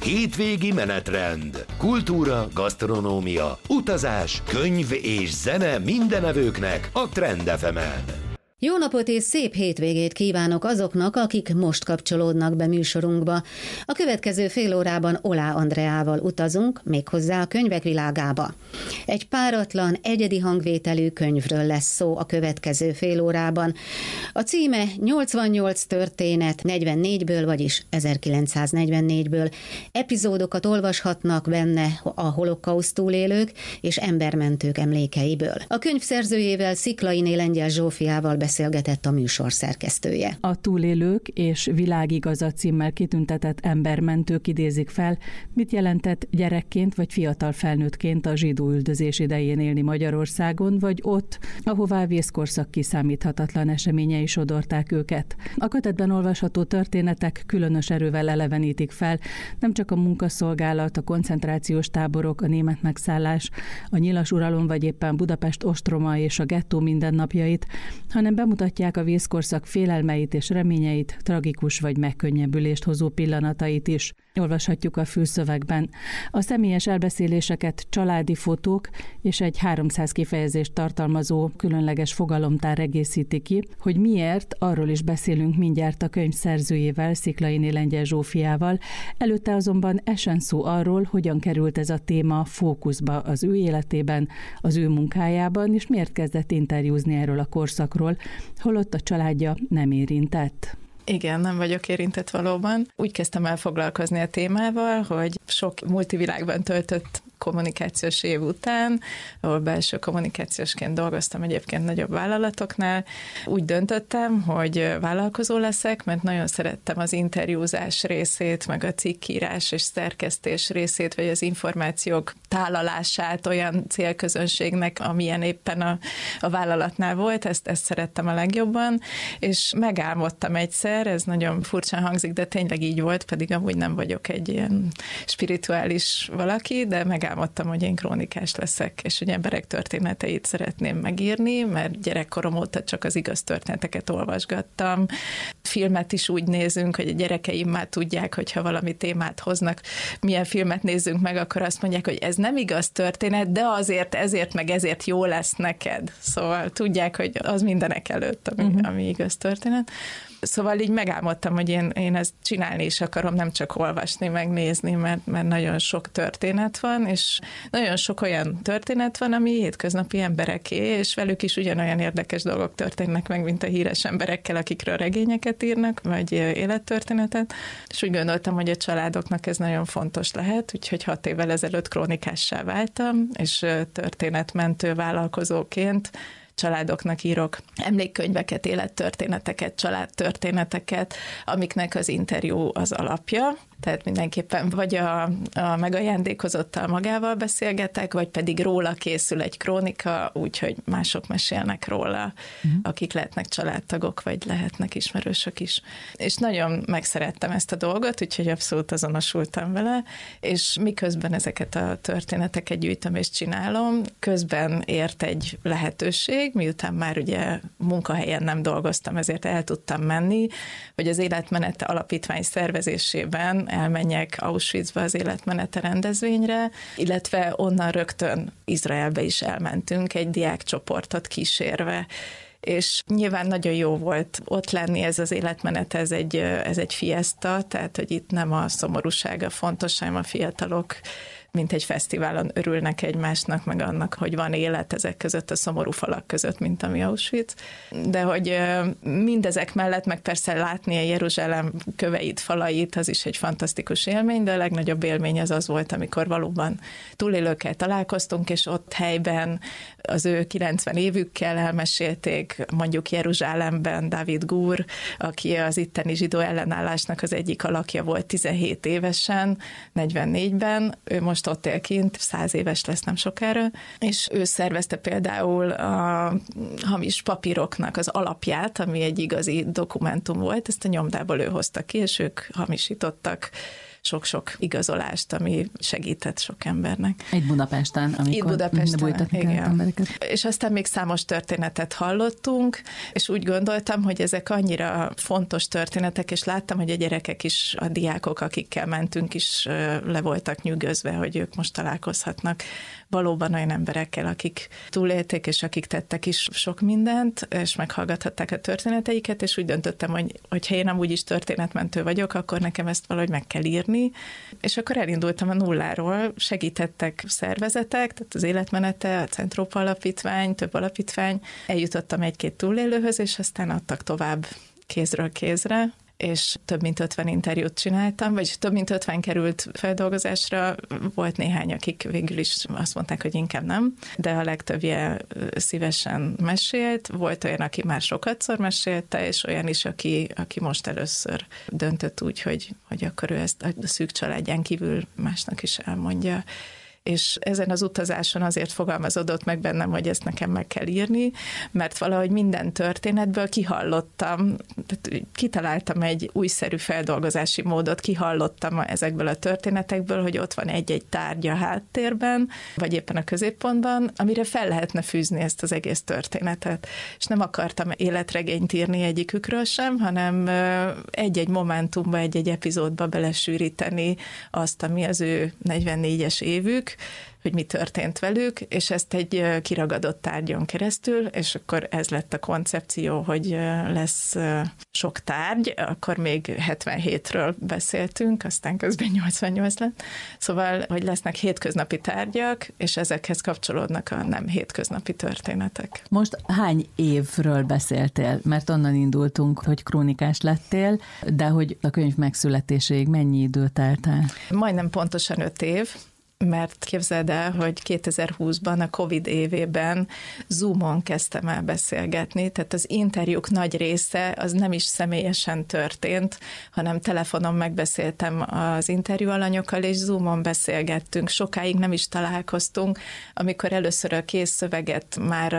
Hétvégi menetrend. Kultúra, gasztronómia, utazás, könyv és zene mindenevőknek a Trend FM-en. Jó napot és szép hétvégét kívánok azoknak, akik most kapcsolódnak be műsorunkba. A következő fél órában Olá Andreával utazunk, méghozzá a könyvek világába. Egy páratlan, egyedi hangvételű könyvről lesz szó a következő fél órában. A címe 88 történet 44-ből, vagyis 1944-ből. Epizódokat olvashatnak benne a holokauszt túlélők és embermentők emlékeiből. A könyv szerzőjével, Sziklainé Lengyel Zsófiával beszélgetett a műsor szerkesztője. A túlélők és világigaza címmel kitüntetett embermentők idézik fel, mit jelentett gyerekként vagy fiatal felnőttként a zsidó üldözés idején élni Magyarországon, vagy ott, ahová a vészkorszak kiszámíthatatlan eseményei sodorták őket. A kötetben olvasható történetek különös erővel elevenítik fel nem csak a munkaszolgálat, a koncentrációs táborok, a német megszállás, a nyilas uralom vagy éppen Budapest ostroma és a gettó mindennapjait, hanem bemutatják a vészkorszak félelmeit és reményeit, tragikus vagy megkönnyebbülést hozó pillanatait is. Olvashatjuk a fülszövegben. A személyes elbeszéléseket családi fotók és egy 300 kifejezést tartalmazó különleges fogalomtár egészíti ki, hogy miért, arról is beszélünk mindjárt a könyv szerzőjével, Sziklainé Lengyel Zsófiával. Előtte azonban esen szó arról, hogyan került ez a téma fókuszba az ő életében, az ő munkájában, és miért kezdett interjúzni erről a korszakról, holott a családja nem érintett. Igen, nem vagyok érintett valóban. Úgy kezdtem el foglalkozni a témával, hogy sok multivilágban töltött kommunikációs év után, ahol belső kommunikációsként dolgoztam egyébként nagyobb vállalatoknál, úgy döntöttem, hogy vállalkozó leszek, mert nagyon szerettem az interjúzás részét, meg a cikkírás és szerkesztés részét, vagy az információk tálalását olyan célközönségnek, amilyen éppen a vállalatnál volt, ezt szerettem a legjobban, és megálmodtam egyszer, ez nagyon furcsán hangzik, de tényleg így volt, pedig amúgy nem vagyok egy ilyen spirituális valaki, de megálmodtam, hogy én krónikás leszek, és hogy emberek történeteit szeretném megírni, mert gyerekkorom óta csak az igaz történeteket olvasgattam. Filmet is úgy nézünk, hogy a gyerekeim már tudják, hogyha valami témát hoznak, milyen filmet nézzünk meg, akkor azt mondják, hogy ez nem igaz történet, de azért, ezért jó lesz neked. Szóval tudják, hogy az mindenek előtt, ami igaz történet. Szóval így megálmodtam, hogy én ezt csinálni is akarom, nem csak olvasni, megnézni, mert nagyon sok történet van, és nagyon sok olyan történet van, ami hétköznapi embereké, és velük is ugyanolyan érdekes dolgok történnek meg, mint a híres emberekkel, akikről regényeket írnak, vagy élettörténetet. És úgy gondoltam, hogy a családoknak ez nagyon fontos lehet, úgyhogy 6 évvel ezelőtt krónikássá váltam, és történetmentő vállalkozóként családoknak írok emlékkönyveket, élettörténeteket, családtörténeteket, amiknek az interjú az alapja. Tehát mindenképpen vagy a megajándékozottal magával beszélgetek, vagy pedig róla készül egy krónika, úgyhogy mások mesélnek róla, akik lehetnek családtagok, vagy lehetnek ismerősök is. És nagyon megszerettem ezt a dolgot, úgyhogy abszolút azonosultam vele, és miközben ezeket a történeteket gyűjtöm és csinálom, közben ért egy lehetőség, miután már ugye munkahelyen nem dolgoztam, ezért el tudtam menni, hogy az Életmenete Alapítvány szervezésében elmenjek Auschwitzba az Életmenete rendezvényre, illetve onnan rögtön Izraelbe is elmentünk egy diákcsoportot kísérve. És nyilván nagyon jó volt ott lenni, ez az életmenet, ez egy fiesta, tehát hogy itt nem a szomorúsága fontos, hanem a fiatalok mint egy fesztiválon örülnek egymásnak, meg annak, hogy van élet ezek között, a szomorú falak között, mint ami Auschwitz. De hogy mindezek mellett, meg persze látni a Jeruzsálem köveit, falait, az is egy fantasztikus élmény, de a legnagyobb élmény az volt, amikor valóban túlélőkkel találkoztunk, és ott helyben az ő 90 évükkel elmesélték, mondjuk Jeruzsálemben David Gur, aki az itteni zsidó ellenállásnak az egyik alakja volt 17 évesen, 44-ben, ő most ott él kint, 100 éves lesz nem sokára, és ő szervezte például a hamis papíroknak az alapját, ami egy igazi dokumentum volt, ezt a nyomdából ő hozta ki, és ők hamisítottak sok-sok igazolást, ami segített sok embernek. Itt Budapesten, amikor itt Budapesten, igen. Embereket. És aztán még számos történetet hallottunk, és úgy gondoltam, hogy ezek annyira fontos történetek, és láttam, hogy a gyerekek is, a diákok, akikkel mentünk is le voltak nyűgözve, hogy ők most találkozhatnak valóban olyan emberekkel, akik túlélték, és akik tettek is sok mindent, és meghallgathatták a történeteiket, és úgy döntöttem, hogy ha én amúgy is történetmentő vagyok, akkor nekem ezt valahogy meg kell írni. És akkor elindultam a nulláról, segítettek szervezetek, tehát az Életmenete, a Centrópa Alapítvány, több alapítvány, eljutottam egy-két túlélőhöz, és aztán adtak tovább kézről kézre, és több mint 50 interjút csináltam, vagy több mint 50 került feldolgozásra, volt néhány, akik végül is azt mondták, hogy inkább nem, de a legtöbbje szívesen mesélt, volt olyan, aki már sokatszor mesélte, és olyan is, aki most először döntött úgy, hogy akkor ő ezt a szűk családján kívül másnak is elmondja. És ezen az utazáson azért fogalmazódott meg bennem, hogy ezt nekem meg kell írni, mert valahogy minden történetből kihallottam, tehát kitaláltam egy újszerű feldolgozási módot, kihallottam ezekből a történetekből, hogy ott van egy-egy tárgy a háttérben, vagy éppen a középpontban, amire fel lehetne fűzni ezt az egész történetet. És nem akartam életregényt írni egyikükről sem, hanem egy-egy momentumba, egy-egy epizódba belesűríteni azt, ami az ő 44-es évük, hogy mi történt velük, és ezt egy kiragadott tárgyon keresztül, és akkor ez lett a koncepció, hogy lesz sok tárgy, akkor még 77-ről beszéltünk, aztán közben 88 lett. Szóval, hogy lesznek hétköznapi tárgyak, és ezekhez kapcsolódnak a nem hétköznapi történetek. Most hány évről beszéltél? Mert onnan indultunk, hogy krónikás lettél, de hogy a könyv megszületéséig mennyi idő telt el? Majdnem pontosan 5 év, mert képzeld el, hogy 2020-ban, a Covid évében Zoomon kezdtem el beszélgetni, tehát az interjúk nagy része az nem is személyesen történt, hanem telefonon megbeszéltem az interjú alanyokkal, és Zoomon beszélgettünk. Sokáig nem is találkoztunk, amikor először a kész szöveget már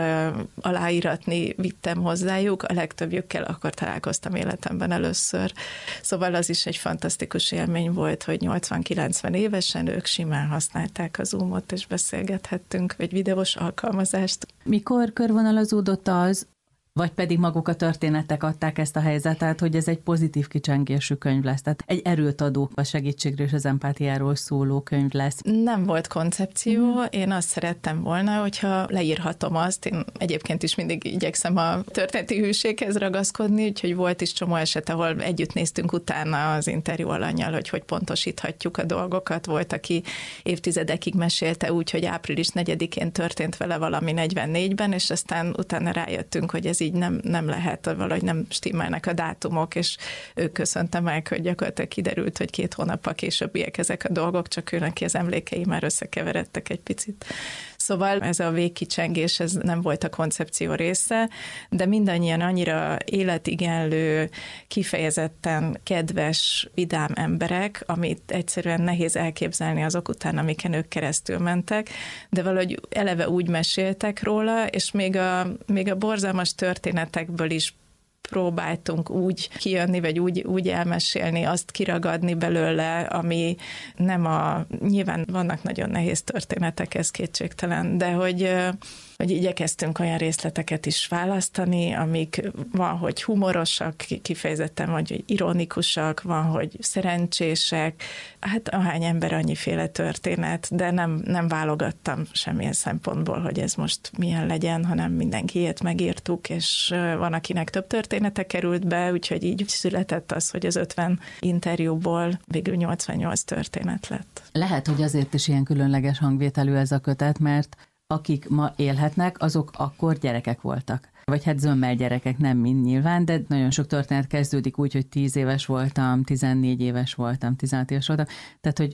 aláíratni vittem hozzájuk, a legtöbbjükkel akkor találkoztam életemben először. Szóval az is egy fantasztikus élmény volt, hogy 80-90 évesen ők simán használták a Zoomot, és beszélgethettünk, egy videós alkalmazást. Mikor körvonalazódott az, vagy pedig maguk a történetek adták ezt a helyzetet, hogy ez egy pozitív kicsengésű könyv lesz, tehát egy erőt adó, a segítségről és az empátiáról szóló könyv lesz? Nem volt koncepció, én azt szerettem volna, hogyha leírhatom azt, én egyébként is mindig igyekszem a történeti hűséghez ragaszkodni, úgyhogy volt is csomó eset, ahol együtt néztünk utána az interjú alannyal, hogy pontosíthatjuk a dolgokat. Volt, aki évtizedekig mesélte úgy, hogy április 4-én történt vele valami 44-ben, és aztán utána rájöttünk, hogy ez így nem lehet, valahogy nem stimmelnek a dátumok, és ők köszönte meg, hogy gyakorlatilag kiderült, hogy 2 hónappal későbbiek ezek a dolgok, csak ő neki az emlékei már összekeveredtek egy picit. Szóval ez a végkicsengés, ez nem volt a koncepció része, de mindannyian annyira életigenlő, kifejezetten kedves, vidám emberek, amit egyszerűen nehéz elképzelni azok után, amiken ők keresztül mentek, de valahogy eleve úgy meséltek róla, és még a borzalmas történetekből is próbáltunk úgy kijönni, vagy úgy elmesélni, azt kiragadni belőle, ami nem nyilván vannak nagyon nehéz történetek, ez kétségtelen, de hogy igyekeztünk olyan részleteket is választani, amik van, hogy humorosak, kifejezetten vagy ironikusak, van, hogy szerencsések, hát ahány ember annyiféle történet, de nem válogattam semmilyen szempontból, hogy ez most milyen legyen, hanem mindenkiét megírtuk, és van, akinek több története került be, úgyhogy így született az, hogy az 50 interjúból végül 88 történet lett. Lehet, hogy azért is ilyen különleges hangvételű ez a kötet, mert akik ma élhetnek, azok akkor gyerekek voltak. Vagy hát zömmel gyerekek, nem mind nyilván, de nagyon sok történet kezdődik úgy, hogy 10 éves voltam, 14 éves voltam, 16 éves voltam. Tehát, hogy ők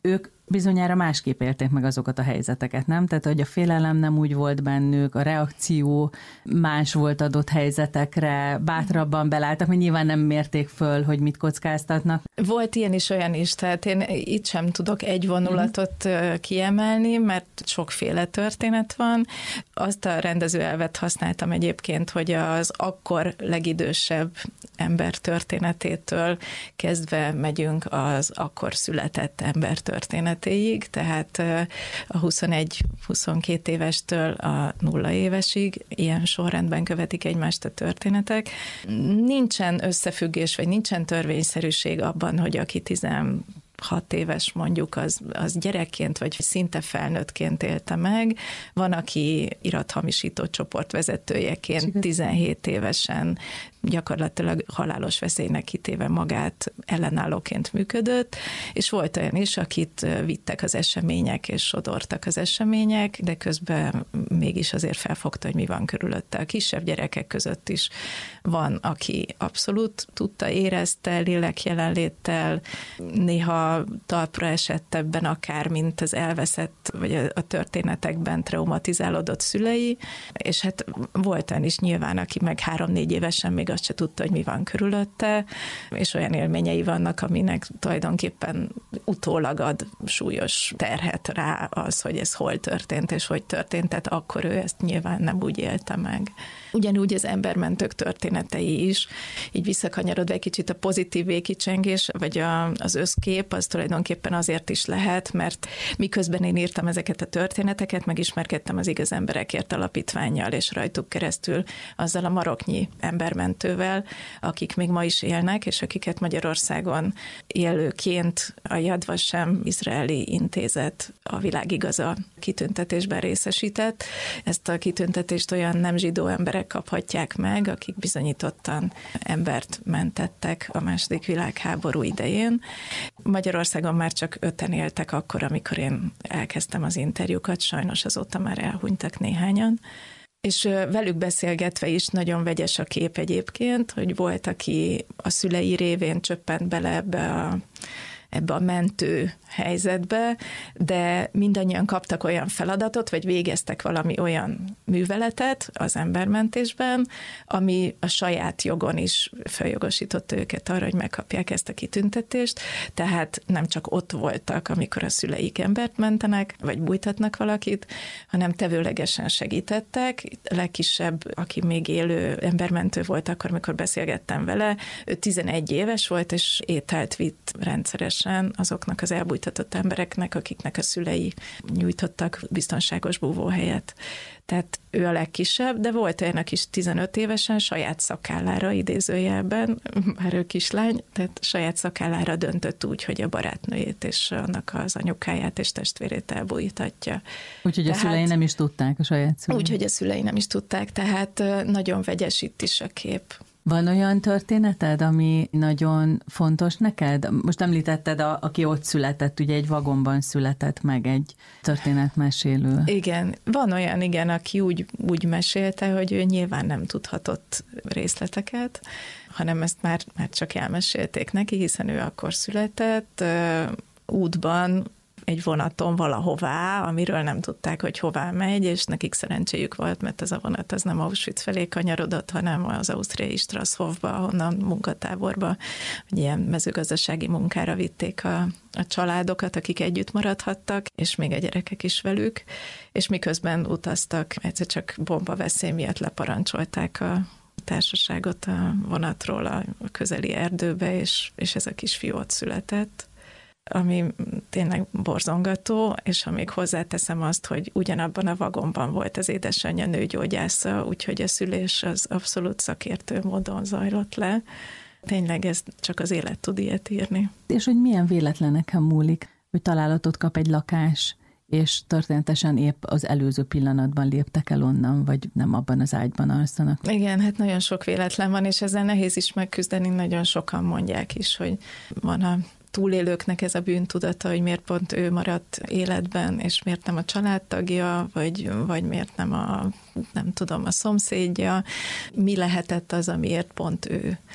Bizonyára másképp élték meg azokat a helyzeteket, nem? Tehát, hogy a félelem nem úgy volt bennük, a reakció más volt adott helyzetekre, bátrabban belálltak, mert nyilván nem mérték föl, hogy mit kockáztatnak. Volt ilyen is, olyan is, tehát én itt sem tudok egy vonulatot kiemelni, mert sokféle történet van. Azt a rendezőelvet használtam egyébként, hogy az akkor legidősebb ember történetétől kezdve megyünk az akkor született ember történetéig, tehát a 21-22 évestől a 0 évesig ilyen sorrendben követik egymást a történetek. Nincsen összefüggés, vagy nincsen törvényszerűség abban, hogy aki 16 éves mondjuk, az gyerekként vagy szinte felnőttként élte meg. Van, aki irathamisító csoport vezetőjeként 17 évesen gyakorlatilag halálos veszélynek kitéve magát ellenállóként működött, és volt olyan is, akit vittek az események, és sodortak az események, de közben mégis azért felfogta, hogy mi van körülötte. A kisebb gyerekek között is van, aki abszolút tudta, érezte, lélek jelenléttel, néha talpra esett ebben akár, mint az elveszett, vagy a történetekben traumatizálódott szülei, és hát volt olyan is nyilván, aki meg 3-4 évesen még azt se tudta, hogy mi van körülötte, és olyan élményei vannak, aminek tulajdonképpen utólag ad súlyos terhet rá az, hogy ez hol történt, és hogy történt, tehát akkor ő ezt nyilván nem úgy élte meg. Ugyanúgy az embermentők történetei is, így visszakanyarodva egy kicsit a pozitív végkicsengés, vagy az összkép, az tulajdonképpen azért is lehet, mert miközben én írtam ezeket a történeteket, megismerkedtem az Igaz Emberekért alapítvánnyal, és rajtuk keresztül azzal a maroknyi embermentővel, akik még ma is élnek, és akiket Magyarországon élőként a Yad Vashem izraeli intézet a Világ Igaza kitüntetésben részesített. Ezt a kitüntetést olyan nem zsidó emberek kaphatják meg, akik bizonyítottan embert mentettek a II. Világháború idején. Magyarországon már csak 5-en éltek akkor, amikor én elkezdtem az interjúkat, sajnos azóta már elhunytak néhányan. És velük beszélgetve is nagyon vegyes a kép egyébként, hogy volt, aki a szülei révén csöppent bele ebbe a mentő helyzetbe, de mindannyian kaptak olyan feladatot, vagy végeztek valami olyan műveletet az embermentésben, ami a saját jogon is feljogosította őket arra, hogy megkapják ezt a kitüntetést, tehát nem csak ott voltak, amikor a szüleik embert mentenek, vagy bújtatnak valakit, hanem tevőlegesen segítettek. A legkisebb, aki még élő embermentő volt akkor, amikor beszélgettem vele, ő 11 éves volt, és ételt vitt rendszeresen azoknak az elbújtatott embereknek, akiknek a szülei nyújtottak biztonságos búvóhelyet. Tehát ő a legkisebb, de volt olyanak is 15 évesen saját szakállára, idézőjelben, már ő kislány, tehát saját szakállára döntött úgy, hogy a barátnőjét és annak az anyukáját és testvérét elbújtatja. Úgyhogy a szülei nem is tudták, a saját szülei. Úgyhogy a szülei nem is tudták, tehát nagyon vegyes itt is a kép. Van olyan történeted, ami nagyon fontos neked? Most említetted, aki ott született, ugye egy vagonban született meg egy történetmesélő. Igen, van olyan, igen, aki úgy mesélte, hogy ő nyilván nem tudhatott részleteket, hanem ezt már csak elmesélték neki, hiszen ő akkor született, útban, egy vonaton valahová, amiről nem tudták, hogy hová megy, és nekik szerencséjük volt, mert ez a vonat az nem Auschwitz felé kanyarodott, hanem az ausztriai Strasshofba, ahonnan munkatáborba, hogy ilyen mezőgazdasági munkára vitték a családokat, akik együtt maradhattak, és még a gyerekek is velük, és miközben utaztak, egyszer csak bombaveszély miatt leparancsolták a társaságot a vonatról a közeli erdőbe, és ez a kisfiú ott született, ami tényleg borzongató, és ha még hozzáteszem azt, hogy ugyanabban a vagonban volt az édesanyja nőgyógyásza, úgyhogy a szülés az abszolút szakértő módon zajlott le. Tényleg ez csak az élet tud ilyet írni. És hogy milyen véletleneken múlik, hogy találatot kap egy lakás, és történetesen épp az előző pillanatban léptek el onnan, vagy nem abban az ágyban alszanak. Igen, hát nagyon sok véletlen van, és ezzel nehéz is megküzdeni, nagyon sokan mondják is, hogy van a túlélőknek ez a bűntudata, hogy miért pont ő maradt életben, és miért nem a családtagja, vagy miért nem a szomszédja. Mi lehetett az, amiért pont ő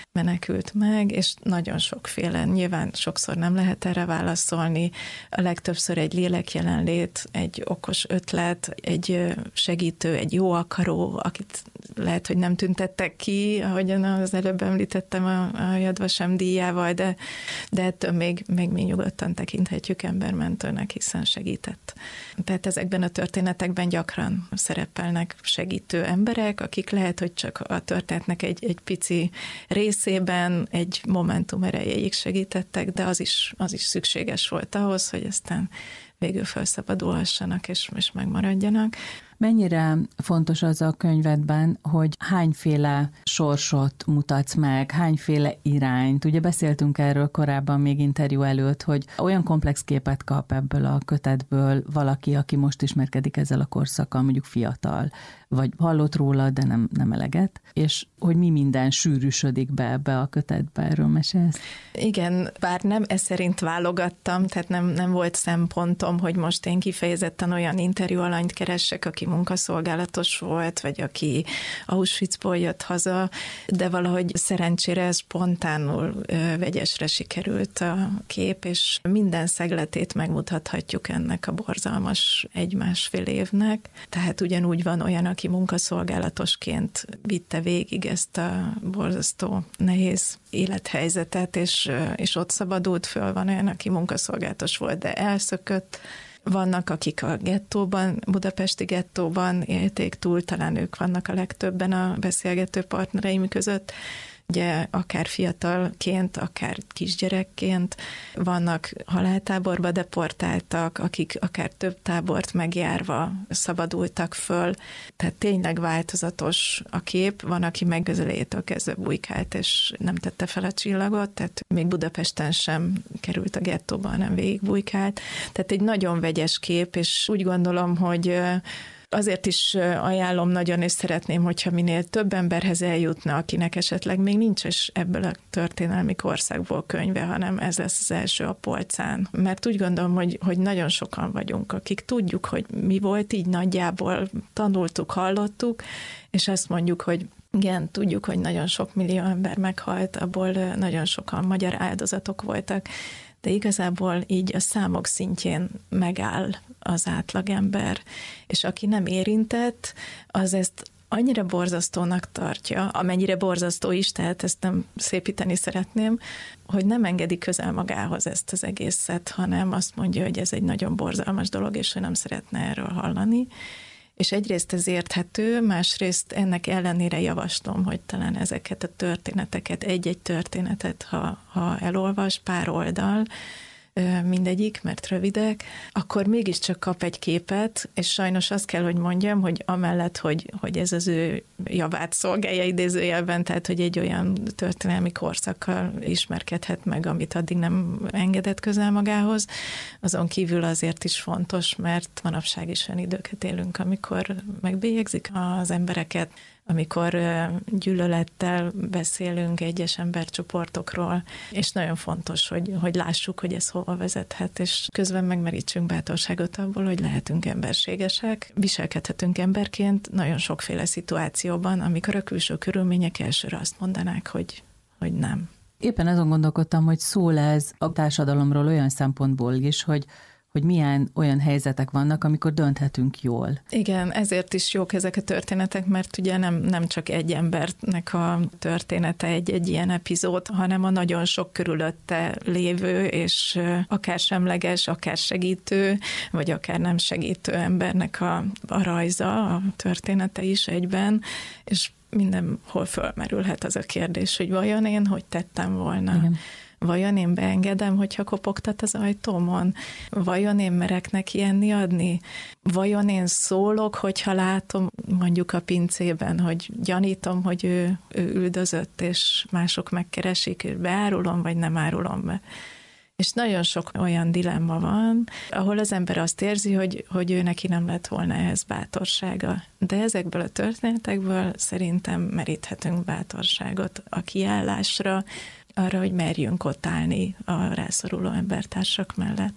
menekült meg, és nagyon sokféle. Nyilván sokszor nem lehet erre válaszolni. A legtöbbször egy lélekjelenlét, egy okos ötlet, egy segítő, egy jó akaró, akit lehet, hogy nem tüntettek ki, ahogyan az előbb említettem a Yad Vashem díjával, de ettől még mi nyugodtan tekinthetjük embermentőnek, hiszen segített. Tehát ezekben a történetekben gyakran szerepelnek segítő emberek, akik lehet, hogy csak a történetnek egy pici részében egy momentum erejéig segítettek, de az is szükséges volt ahhoz, hogy aztán végül felszabadulhassanak és megmaradjanak. Mennyire fontos az a könyvedben, hogy hányféle sorsot mutatsz meg, hányféle irányt? Ugye beszéltünk erről korábban még interjú előtt, hogy olyan komplex képet kap ebből a kötetből valaki, aki most ismerkedik ezzel a korszakkal, mondjuk fiatal, vagy hallott róla, de nem eleget, és hogy mi minden sűrűsödik be ebbe a kötetbe, erről mesélsz? Igen, bár nem ez szerint válogattam, tehát nem volt szempontom, hogy most én kifejezetten olyan interjú alanyt keressek, aki munkaszolgálatos volt, vagy aki Auschwitzból jött haza, de valahogy szerencsére spontánul vegyesre sikerült a kép, és minden szegletét megmutathatjuk ennek a borzalmas 1-1,5 évnek. Tehát ugyanúgy van olyan, aki munkaszolgálatosként vitte végig ezt a borzasztó nehéz élethelyzetet, és ott szabadult föl, van olyan, aki munkaszolgálatos volt, de elszökött. Vannak, akik a gettóban, budapesti gettóban élték túl, talán ők vannak a legtöbben a beszélgető partnereim között, ugye akár fiatalként, akár kisgyerekként, vannak haláltáborba deportáltak, akik akár több tábort megjárva szabadultak föl, tehát tényleg változatos a kép, van, aki meg közelétől kezdve bujkált, és nem tette fel a csillagot, tehát még Budapesten sem került a gettóba, hanem végig bujkált, tehát egy nagyon vegyes kép, és úgy gondolom, hogy azért is ajánlom nagyon, és szeretném, hogyha minél több emberhez eljutna, akinek esetleg még nincs is ebből a történelmi korszakból könyve, hanem ez lesz az első a polcán. Mert úgy gondolom, hogy nagyon sokan vagyunk, akik tudjuk, hogy mi volt így nagyjából, tanultuk, hallottuk, és azt mondjuk, hogy igen, tudjuk, hogy nagyon sok millió ember meghalt, abból nagyon sokan magyar áldozatok voltak, de igazából így a számok szintjén megáll az átlagember, és aki nem érintett, az ezt annyira borzasztónak tartja, amennyire borzasztó is, tehát ezt nem szépíteni szeretném, hogy nem engedi közel magához ezt az egészet, hanem azt mondja, hogy ez egy nagyon borzalmas dolog, és ő nem szeretne erről hallani. És egyrészt ez érthető, másrészt ennek ellenére javaslom, hogy talán ezeket a történeteket, egy-egy történetet, ha elolvas, pár oldal, mindegyik, mert rövidek, akkor mégiscsak kap egy képet, és sajnos azt kell, hogy mondjam, hogy amellett, hogy ez az ő javát szolgálja idézőjelben, tehát, hogy egy olyan történelmi korszakkal ismerkedhet meg, amit addig nem engedett közel magához, azon kívül azért is fontos, mert manapság is olyan időket élünk, amikor megbélyegzik az embereket, amikor gyűlölettel beszélünk egyes embercsoportokról, és nagyon fontos, hogy lássuk, hogy ez hova vezethet, és közben megmerítsünk bátorságot abból, hogy lehetünk emberségesek, viselkedhetünk emberként nagyon sokféle szituációban, amikor a külső körülmények elsőre azt mondanák, hogy nem. Éppen azon gondolkodtam, hogy szól ez a társadalomról olyan szempontból is, hogy milyen olyan helyzetek vannak, amikor dönthetünk jól. Igen, ezért is jók ezek a történetek, mert ugye nem csak egy embernek a története egy ilyen epizód, hanem a nagyon sok körülötte lévő, és akár semleges, akár segítő, vagy akár nem segítő embernek a rajza, a története is egyben, és mindenhol fölmerülhet az a kérdés, hogy vajon én hogy tettem volna. Igen. Vajon én beengedem, hogyha kopogtat az ajtómon? Vajon én merek neki enni adni? Vajon én szólok, hogyha látom mondjuk a pincében, hogy gyanítom, hogy ő üldözött, és mások megkeresik, és beárulom, vagy nem árulom be? És nagyon sok olyan dilemma van, ahol az ember azt érzi, hogy ő neki nem lett volna ehhez bátorsága. De ezekből a történetekből szerintem meríthetünk bátorságot a kiállásra, arra, hogy merjünk ott állni a rászoruló embertársak mellett.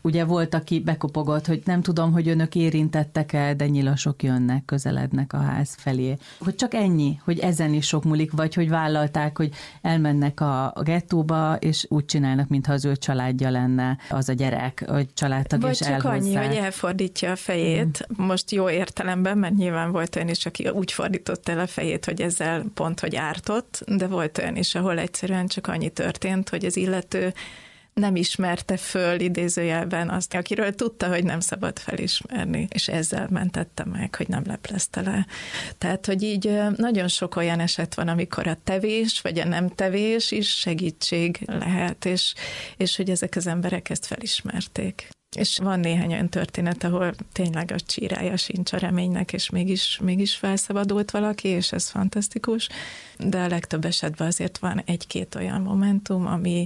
ugye volt, aki bekopogott, hogy nem tudom, hogy önök érintettek-e, de nyilasok jönnek, közelednek a ház felé. Hogy csak ennyi, hogy ezen is sok múlik, vagy hogy vállalták, hogy elmennek a gettóba, és úgy csinálnak, mintha az ő családja lenne az a gyerek, vagy családtag, vagy és csak elhozzák. annyi, hogy elfordítja a fejét, most jó értelemben, mert nyilván volt olyan is, aki úgy fordított el a fejét, hogy ezzel pont, hogy ártott, de volt olyan is, ahol egyszerűen csak annyi történt, hogy az illető nem ismerte föl idézőjelben azt, akiről tudta, hogy nem szabad felismerni, és ezzel mentette meg, hogy nem leplezte le. Tehát, hogy így nagyon sok olyan eset van, amikor a tevés, vagy a nem tevés is segítség lehet, és hogy ezek az emberek ezt felismerték. És van néhány olyan történet, ahol tényleg a csírája sincs a reménynek, és mégis felszabadult valaki, és ez fantasztikus, de a legtöbb esetben azért van egy-két olyan momentum, ami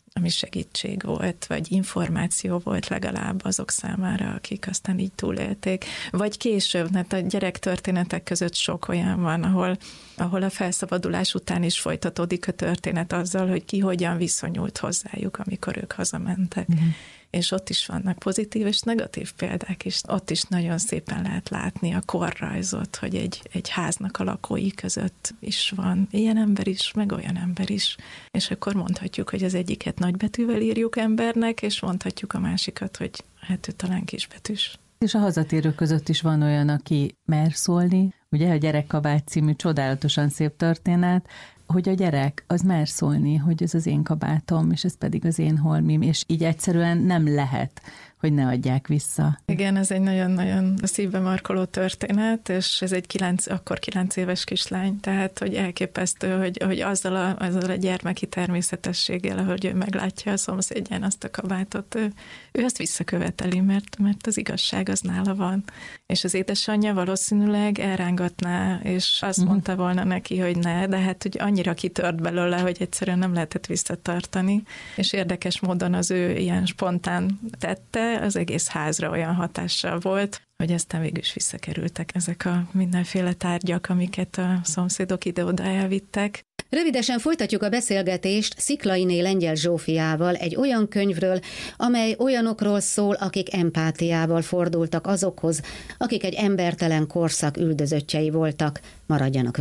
segítség volt, vagy információ volt legalább azok számára, akik aztán így túlélték. Vagy később, mert a gyerektörténetek között sok olyan van, ahol a felszabadulás után is folytatódik a történet azzal, hogy ki hogyan viszonyult hozzájuk, amikor ők hazamentek. Mm-hmm. És ott is vannak pozitív és negatív példák is. Ott is nagyon szépen lehet látni a korrajzot, hogy egy háznak a lakói között is van ilyen ember is, meg olyan ember is. És akkor mondhatjuk, hogy az egyiket nagybetűvel írjuk embernek, és mondhatjuk a másikat, hogy hát ő talán kisbetűs. És a hazatérők között is van olyan, aki mer szólni. Ugye a Gyerekkabát című csodálatosan szép történet, hogy a gyerek az mer szólni, hogy ez az én kabátom, és ez pedig az én holmim, és így egyszerűen nem lehet, hogy ne adják vissza. Igen, ez egy nagyon-nagyon szívbe markoló történet, és ez egy akkor 9 éves kislány, tehát hogy elképesztő, hogy azzal a gyermeki természetességgel, ahogy ő meglátja a szomszédján azt a kabátot, ő azt visszaköveteli, mert az igazság az nála van. És az édesanyja valószínűleg elrángatná, és azt mondta volna neki, hogy ne, de hát hogy annyira kitört belőle, hogy egyszerűen nem lehetett visszatartani. És érdekes módon az ő ilyen spontán tette, az egész házra olyan hatással volt, hogy aztán végül is visszakerültek ezek a mindenféle tárgyak, amiket a szomszédok ide-oda elvittek. Rövidesen folytatjuk a beszélgetést Sziklainé Lengyel Zsófiával egy olyan könyvről, amely olyanokról szól, akik empátiával fordultak azokhoz, akik egy embertelen korszak üldözöttjei voltak. Maradjanak